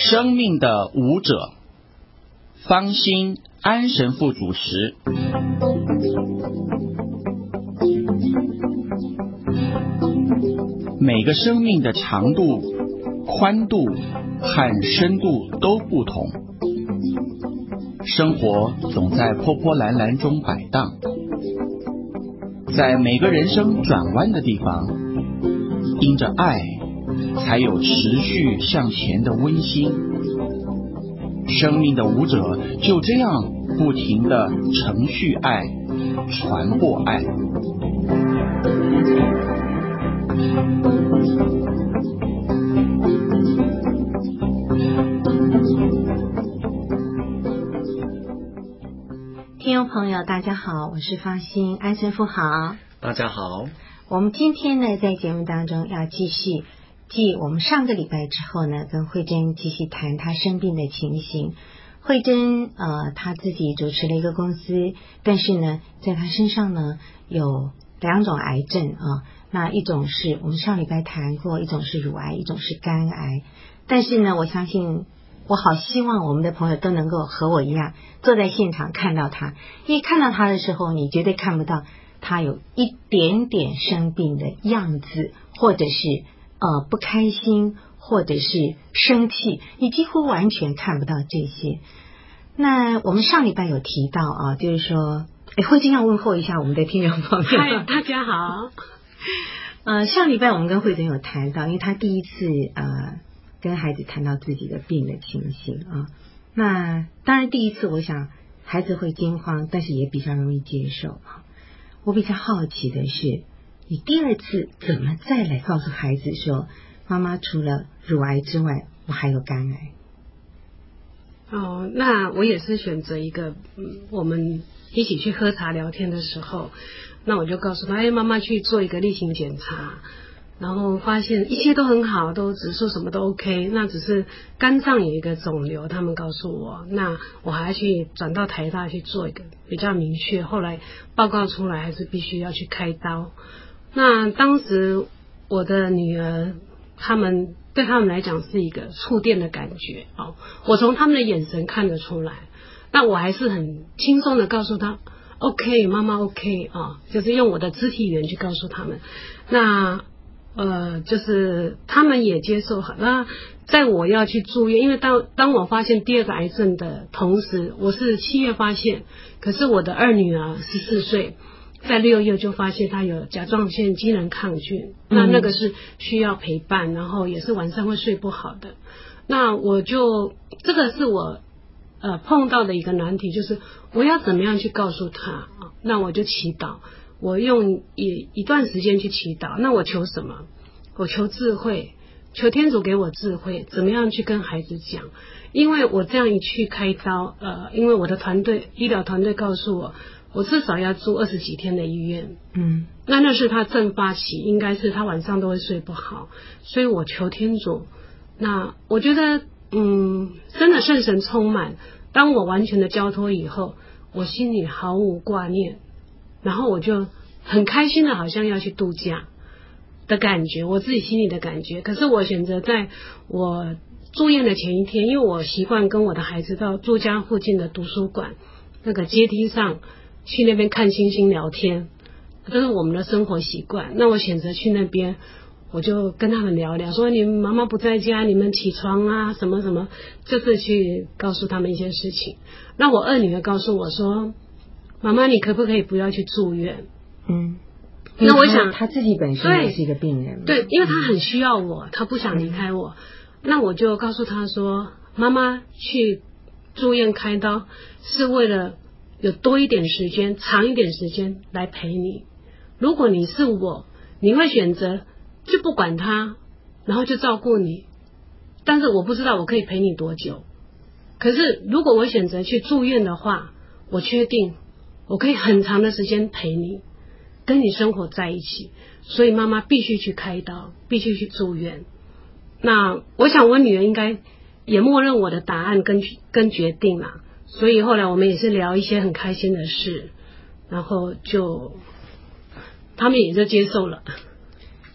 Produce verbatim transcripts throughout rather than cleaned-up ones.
生命的舞者，方心安神父主持。每个生命的长度、宽度和深度都不同，生活总在波波澜澜中摆荡，在每个人生转弯的地方，因着爱才有持续向前的温馨。生命的舞者就这样不停地承续爱，传播爱。 听众朋友大家好，我是方心，安神父好。 大家好。 我们今天呢在节目当中要继续继我们上个礼拜之后呢，跟慧珍继续谈她生病的情形。慧珍呃，她自己主持了一个公司，但是呢在她身上呢有两种癌症啊，那一种是我们上礼拜谈过，一种是乳癌，一种是肝癌。但是呢我相信我好希望我们的朋友都能够和我一样坐在现场看到他，因为看到他的时候你绝对看不到他有一点点生病的样子，或者是呃不开心，或者是生气，你几乎完全看不到这些。那我们上礼拜有提到啊，就是说哎，慧珍要问候一下我们的听众朋友。 嗨，大家好。 呃，上礼拜我们跟慧珍有谈到，因为他第一次呃跟孩子谈到自己的病的情形啊，那当然第一次我想孩子会惊慌，但是也比较容易接受啊。我比较好奇的是，你第二次怎么再来告诉孩子说，妈妈除了乳癌之外，我还有肝癌？ 哦，那我也是选择一个，嗯，我们一起去喝茶聊天的时候，那我就告诉他，哎，妈妈去做一个例行检查。然后发现一切都很好，都指数什么都 OK， 那只是肝脏有一个肿瘤，他们告诉我，那我还要去转到台大去做一个比较明确，后来报告出来还是必须要去开刀。那当时我的女儿他们对他们来讲是一个触电的感觉哦，我从他们的眼神看得出来，那我还是很轻松的告诉他 OK， 妈妈 OK 啊、哦，就是用我的肢体语言去告诉他们。那呃，就是他们也接受好。那在我要去住院，因为当当我发现第二个癌症的同时，我是七月发现，可是我的二女儿十四岁，在六月就发现她有甲状腺机能抗菌，那那个是需要陪伴，然后也是晚上会睡不好的。那我就这个是我呃碰到的一个难题，就是我要怎么样去告诉她啊？那我就祈祷。我用一一段时间去祈祷，那我求什么？我求智慧，求天主给我智慧，怎么样去跟孩子讲？因为我这样一去开刀，呃，因为我的团队医疗团队告诉我，我至少要住二十几天的医院。嗯，那那是他正发期，应该是他晚上都会睡不好，所以我求天主。那我觉得，嗯，真的圣神充满。当我完全的交托以后，我心里毫无挂念。然后我就很开心的好像要去度假的感觉，我自己心里的感觉。可是我选择在我住院的前一天，因为我习惯跟我的孩子到住家附近的图书馆那个阶梯上去那边看星星聊天，这是我们的生活习惯。那我选择去那边，我就跟他们聊聊，说你们妈妈不在家，你们起床啊什么什么，就是去告诉他们一些事情。那我二女儿告诉我说，妈妈，你可不可以不要去住院？嗯，那我想他自己本身也是一个病人， 对，因为他很需要我，他不想离开我。嗯、那我就告诉他说，妈妈去住院开刀是为了有多一点时间、长一点时间来陪你。如果你是我，你会选择就不管他，然后就照顾你。但是我不知道我可以陪你多久。可是如果我选择去住院的话，我确定我可以很长的时间陪你，跟你生活在一起，所以妈妈必须去开刀，必须去住院。那我想我女儿应该也默认我的答案跟跟决定啦，所以后来我们也是聊一些很开心的事，然后就他们也就接受了。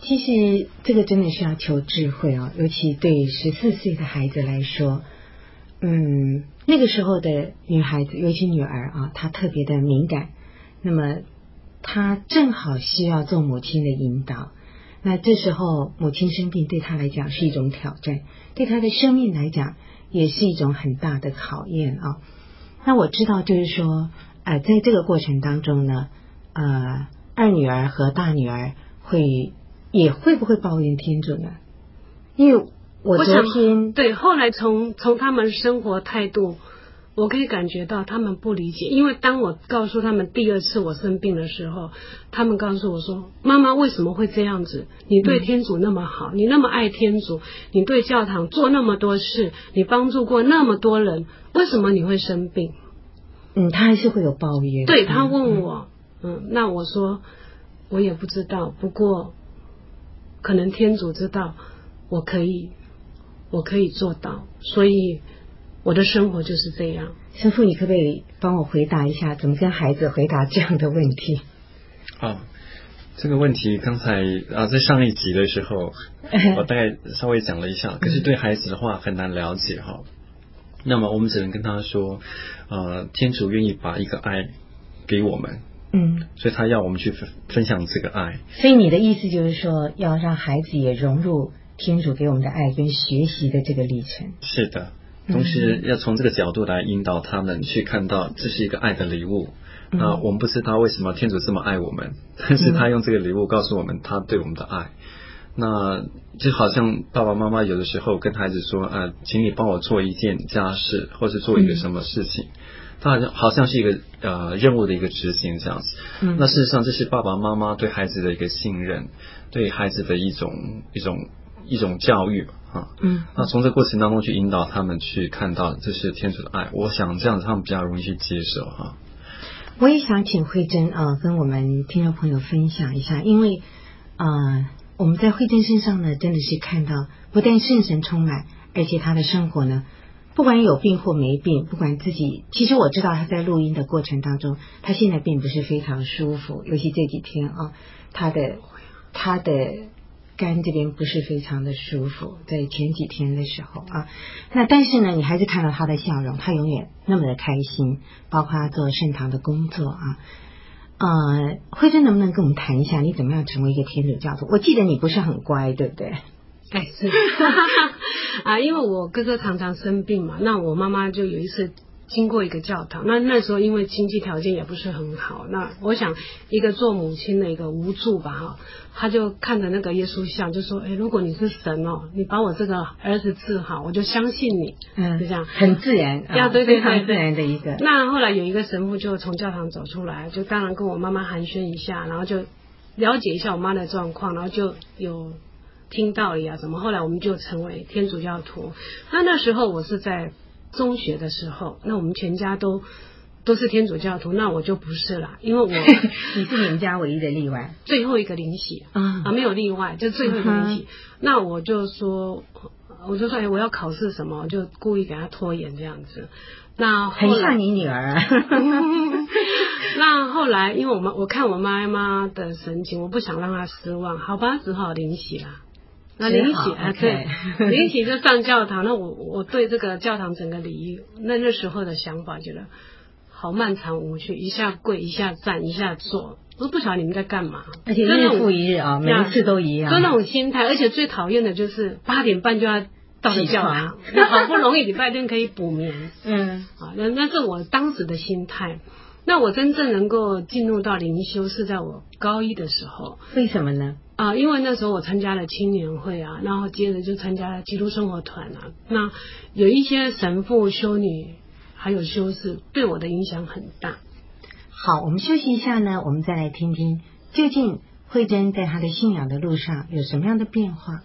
其实这个真的是要求智慧哦，尤其对十四岁的孩子来说，嗯，那个时候的女孩子，尤其女儿啊，她特别的敏感，那么她正好需要做母亲的引导。那这时候母亲生病对她来讲是一种挑战，对她的生命来讲也是一种很大的考验啊。那我知道就是说，呃，在这个过程当中呢，呃，二女儿和大女儿会也会不会抱怨天主呢？因为我昨天对后来从从他们生活态度，我可以感觉到他们不理解。因为当我告诉他们第二次我生病的时候，他们告诉我说：“妈妈为什么会这样子？你对天主那么好，你那么爱天主，你对教堂做那么多事，你帮助过那么多人，为什么你会生病？” 嗯，他还是会有抱怨。 对，他问我，嗯，嗯那我说我也不知道，不过可能天主知道我可以我可以做到，所以我的生活就是这样。 神父，你可不可以帮我回答一下，怎么跟孩子回答这样的问题？ 哦，这个问题刚才啊，在上一集的时候，我大概稍微讲了一下，可是对孩子的话很难了解哈。那么我们只能跟他说，呃，天主愿意把一个爱给我们， 嗯， 所以他要我们去分分享这个爱。 所以你的意思就是说，要让孩子也融入天主给我们的爱跟学习的这个历程。 是的，同时要从这个角度来引导他们去看到这是一个爱的礼物。 嗯、 那我们不知道为什么天主这么爱我们，但是他用这个礼物告诉我们他对我们的爱。那就好像爸爸妈妈有的时候跟孩子说，呃，请你帮我做一件家事，或是做一个什么事情，他好像好像是一个呃任务的一个执行这样子。 嗯， 那事实上这是爸爸妈妈对孩子的一个信任，对孩子的一种一种一种教育啊。 嗯， 那从这个过程当中去引导他们去看到这是天主的爱，我想这样子他们比较容易去接受哈。 我也想请慧珍啊、呃，跟我们听众朋友分享一下，因为啊。呃我们在慧珍身上呢，真的是看到不但圣神充满，而且他的生活呢，不管有病或没病，不管自己，其实我知道他在录音的过程当中，他现在并不是非常舒服，尤其这几天啊，他的他的肝这边不是非常的舒服，在前几天的时候啊，那但是呢，你还是看到他的笑容，他永远那么的开心，包括他做圣堂的工作啊。呃，慧珍能不能跟我们谈一下你怎么样成为一个天主教徒？我记得你不是很乖，对不对？ 哎，是啊，因为我哥哥常常生病嘛，那我妈妈就有一次经过一个教堂，那那时候因为经济条件也不是很好，那我想一个做母亲的一个无助吧哈，他就看着那个耶稣像，就说：“哎，如果你是神哦，你把我这个儿子治好，我就相信你。”嗯，就这样， 很自然， 呀、啊，对对对， 非常自然的一个。 那后来有一个神父就从教堂走出来，就当然跟我妈妈寒暄一下，然后就了解一下我妈的状况，然后就有听道理啊什么。后来我们就成为天主教徒。那那时候我是在中学的时候，那我们全家都都是天主教徒，那我就不是啦，因为我你是你们家唯一的例外， 最后一个灵洗啊啊，没有例外，就最后一个灵洗。那我就说，我就说，哎，我要考试什么，我就故意给他拖延这样子。那后来很像你女儿啊。 那后来，因为我们我看我妈妈的神情，我不想让她失望，好吧，只好灵洗啦。那灵洗啊，对，灵洗就上教堂。那我我对这个教堂整个礼仪，那那时候的想法觉得好漫长无趣，一下跪一下站一下坐，我不晓得你们在干嘛。 而且日复一日啊，每一次都一样， 就那种心态。而且最讨厌的就是八点半就要到了教堂，好不容易礼拜天可以补眠， 嗯， 啊，那那是我当时的心态。那我真正能够进入到灵修是在我高一的时候。 为什么呢？ 啊，因为那时候我参加了青年会啊，然后接着就参加了基督生活团啊。那有一些神父、修女还有修士对我的影响很大。 好，我们休息一下呢，我们再来听听究竟慧珍在她的信仰的路上有什么样的变化。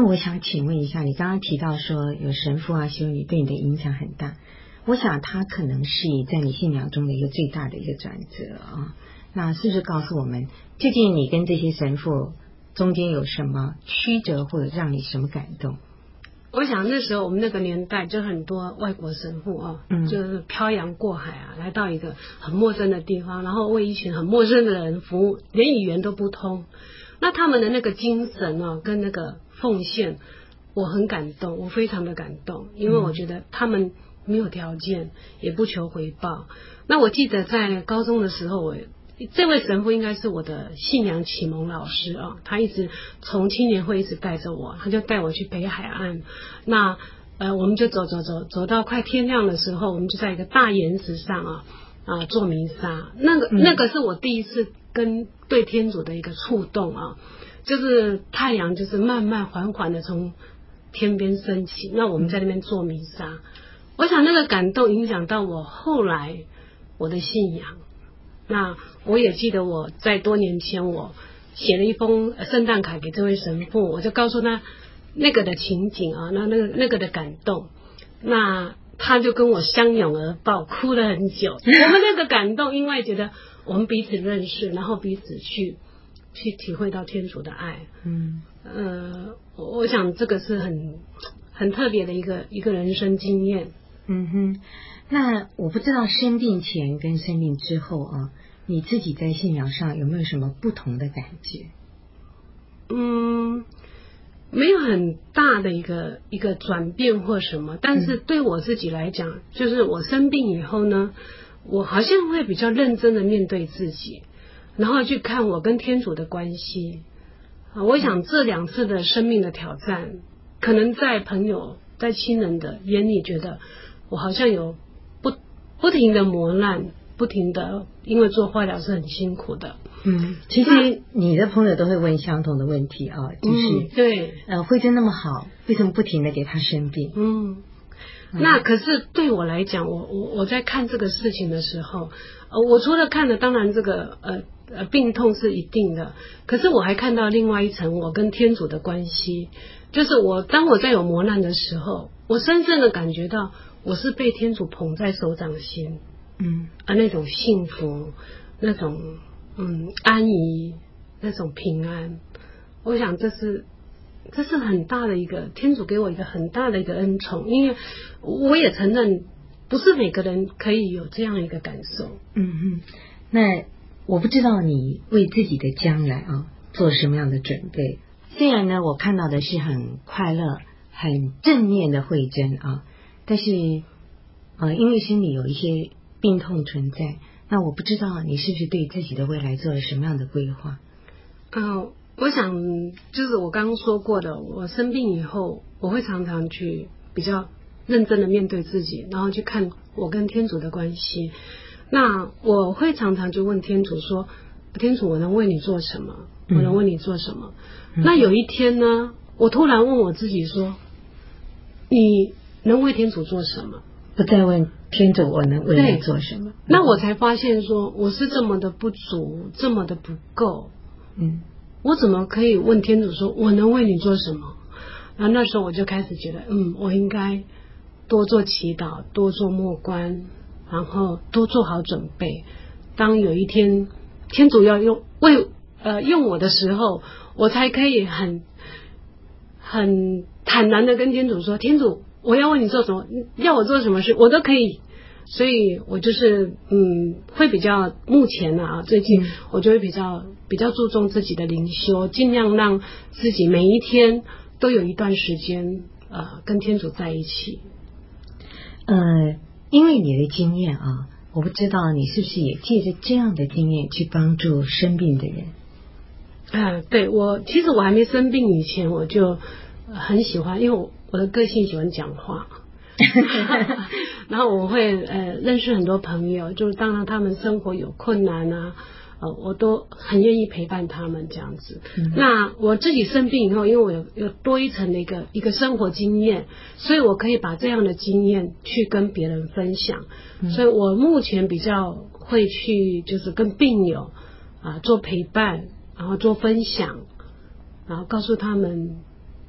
我想请问一下，你刚刚提到说有神父啊、修女对你的影响很大，我想他可能是在你信仰中的一个最大的一个转折啊。那是不是告诉我们，究竟你跟这些神父中间有什么曲折，或者让你什么感动？ 我想那时候我们那个年代就很多外国神父啊，嗯、就是漂洋过海啊，来到一个很陌生的地方，然后为一群很陌生的人服务，连语言都不通。那他们的那个精神啊，跟那个奉献，我很感动，我非常的感动，因为我觉得他们没有条件，也不求回报。那我记得在高中的时候，我这位神父应该是我的信仰启蒙老师啊，他一直从青年会一直带着我，他就带我去北海岸。那呃，我们就走走走走到快天亮的时候，我们就在一个大岩石上啊啊做弥撒。那个那个是我第一次跟对天主的一个触动啊，就是太阳就是慢慢缓缓的从天边升起，那我们在那边做弥撒。我想那个感动影响到我后来我的信仰。那我也记得我在多年前我写了一封圣诞卡给这位神父，我就告诉他那个的情景啊，那那个那个的感动，那他就跟我相拥而抱，哭了很久。我们那个感动，因为觉得我们彼此认识，然后彼此去去体会到天主的爱。嗯呃，我想这个是很很特别的一个一个人生经验。 嗯哼。那我不知道生病前跟生病之后啊，你自己在信仰上有没有什么不同的感觉？ 嗯，没有很大的一个一个转变或什么，但是对我自己来讲，嗯、就是我生病以后呢，我好像会比较认真的面对自己，然后去看我跟天主的关系。啊，我想这两次的生命的挑战，可能在朋友、在亲人的眼里，觉得我好像有。不停的磨难，不停的，因为做化疗是很辛苦的。 嗯，其实你的朋友都会问相同的问题啊，就是、嗯、 对， 呃，慧珍那么好，为什么不停的给他生病？ 嗯，嗯那可是对我来讲，我我我在看这个事情的时候，呃，我除了看的，当然这个呃呃病痛是一定的，可是我还看到另外一层，我跟天主的关系，就是我当我在有磨难的时候，我深深的感觉到。我是被天主捧在手掌心，嗯，啊，那种幸福，那种嗯安逸，那种平安，我想这是这是很大的一个天主给我一个很大的一个恩宠，因为我也承认不是每个人可以有这样一个感受。 嗯嗯，那我不知道你为自己的将来啊做什么样的准备？虽然呢，我看到的是很快乐、很正面的慧珍啊。但是，呃，因为心里有一些病痛存在，那我不知道你是不是对自己的未来做了什么样的规划？ 呃，我想就是我刚刚说过的，我生病以后，我会常常去比较认真的面对自己，然后去看我跟天主的关系。那我会常常就问天主说：“天主，我能为你做什么？我能为你做什么？”嗯、那有一天呢，我突然问我自己说：“你？”能为天主做什么？ 不再问天主我能为你做什么。 那我才发现说我是这么的不足，这么的不够。嗯，我怎么可以问天主说我能为你做什么？然后那时候我就开始觉得，嗯，我应该多做祈祷，多做默观，然后多做好准备。当有一天天主要用为呃用我的时候，我才可以很很坦然的跟天主说，天主。我要为你做什么？要我做什么事，我都可以。所以我就是嗯，会比较目前啊，最近我就会比较比较注重自己的灵修，尽量让自己每一天都有一段时间呃跟天主在一起。 呃，因为你的经验啊，我不知道你是不是也借着这样的经验去帮助生病的人。 啊、呃，对，我其实我还没生病以前，我就很喜欢，因为我。我的个性喜欢讲话，然后我会呃认识很多朋友，就是当然他们生活有困难啊，呃我都很愿意陪伴他们这样子。嗯、那我自己生病以后，因为我有有多一层的一个一个生活经验，所以我可以把这样的经验去跟别人分享。嗯、所以我目前比较会去就是跟病友啊、呃、做陪伴，然后做分享，然后告诉他们。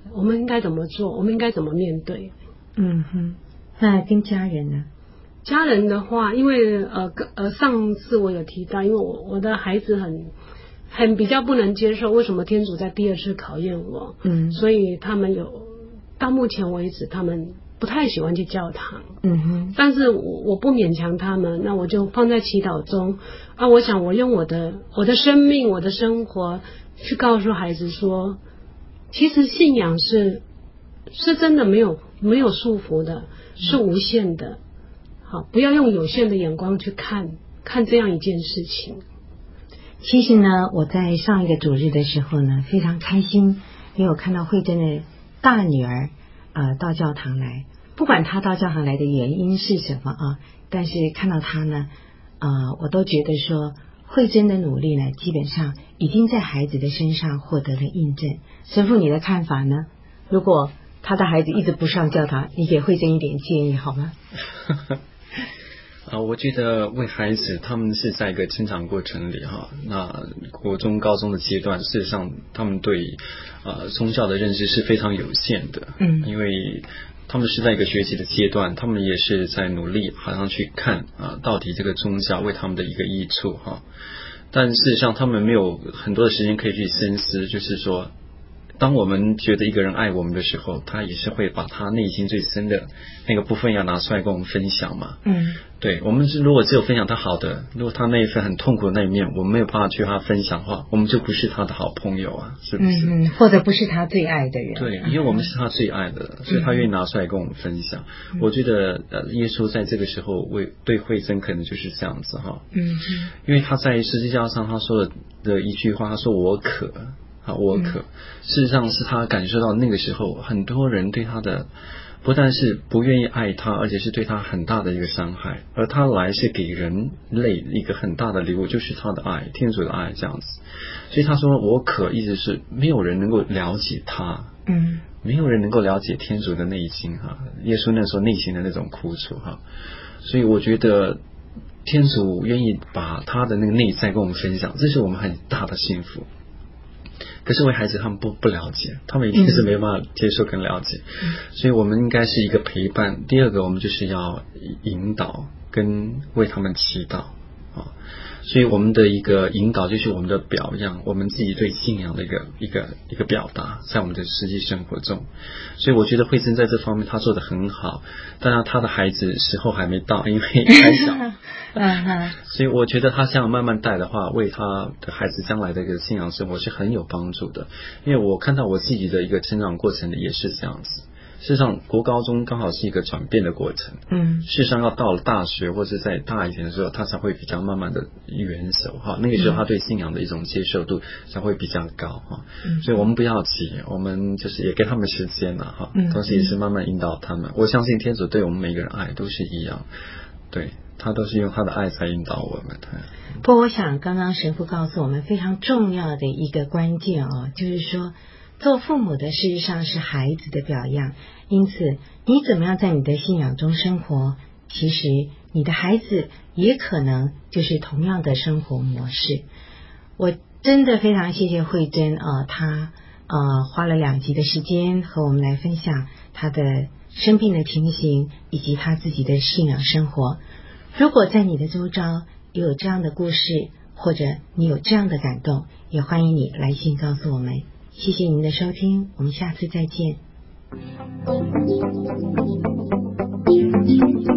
我们应该怎么做，我们应该怎么面对。 嗯哼，那跟家人呢？ 家人的话，因为呃呃上次我有提到，因为我我的孩子很很比较不能接受为什么天主在第二次考验我， 嗯， 所以他们有到目前为止他们不太喜欢去教堂， 嗯哼， 但是我我不勉强他们，那我就放在祈祷中啊，我想我用我的我的生命我的生活去告诉孩子说，其实信仰是是真的没有没有束缚的，是无限的。好，不要用有限的眼光去看看这样一件事情。 其实呢，我在上一个主日的时候呢，非常开心，因为我看到慧珍的大女儿呃到教堂来，不管她到教堂来的原因是什么啊，但是看到她呢，呃，我都觉得说慧珍的努力呢，基本上已经在孩子的身上获得了印证。神父，你的看法呢？如果他的孩子一直不上教堂，你给慧珍一点建议好吗？ 啊，我觉得为孩子他们是在一个成长过程里哈，那国中高中的阶段，事实上他们对呃宗教的认识是非常有限的， 嗯， 因为他们是在一个学习的阶段，他们也是在努力好像去看啊，到底这个宗教为他们的一个益处哈，但事实上他们没有很多的时间可以去深思，就是说当我们觉得一个人爱我们的时候，他也是会把他内心最深的那个部分要拿出来跟我们分享嘛。 嗯， 对，我们是如果只有分享他好的，如果他那一份很痛苦的那一面，我们没有办法去和他分享的话，我们就不是他的好朋友啊，是不是？ 嗯嗯，或者不是他最爱的人。 对，因为我们是他最爱的，所以他愿意拿出来跟我们分享。嗯、我觉得呃，耶稣在这个时候为对慧珍可能就是这样子哈。 嗯， 因为他在十字架上他说的的一句话，他说我渴。啊，我渴，事实上是他感受到那个时候很多人对他的不但是不愿意爱他，而且是对他很大的一个伤害，而他来是给人类一个很大的礼物，就是他的爱，天主的爱这样子。所以他说我渴，意思是没有人能够了解他， 嗯， 没有人能够了解天主的内心哈，耶稣那时候内心的那种苦楚哈。所以我觉得天主愿意把他的那个内在跟我们分享，这是我们很大的幸福。可是为孩子他们不不了解，他们一定是没办法接受跟了解，嗯、所以我们应该是一个陪伴。第二个，我们就是要引导跟为他们祈祷啊。所以我们的一个引导就是我们的表样，我们自己对信仰的一个一个一个表达，在我们的实际生活中。所以我觉得慧珍在这方面他做得很好，当然他的孩子时候还没到，因为还小。所以我觉得他这样慢慢带的话，为他的孩子将来的一个信仰生活是很有帮助的。因为我看到我自己的一个成长过程也是这样子。事实上国高中刚好是一个转变的过程，嗯，事实上要到了大学或者在大一点的时候，他才会比较慢慢的元熟哈，那个时候他对信仰的一种接受度才会比较高哈，嗯，所以我们不要急，我们就是也给他们时间了哈，嗯，同时也是慢慢引导他们。我相信天主对我们每个人爱都是一样，对，他都是用他的爱在引导我们的。 不过我想刚刚神父告诉我们非常重要的一个关键哦，就是说做父母的事实上是孩子的表样，因此你怎么样在你的信仰中生活，其实你的孩子也可能就是同样的生活模式。我真的非常谢谢慧珍啊，她呃花了两集的时间和我们来分享她的生病的情形以及她自己的信仰生活。如果在你的周遭也有这样的故事，或者你有这样的感动，也欢迎你来信告诉我们。谢谢您的收听，我们下次再见。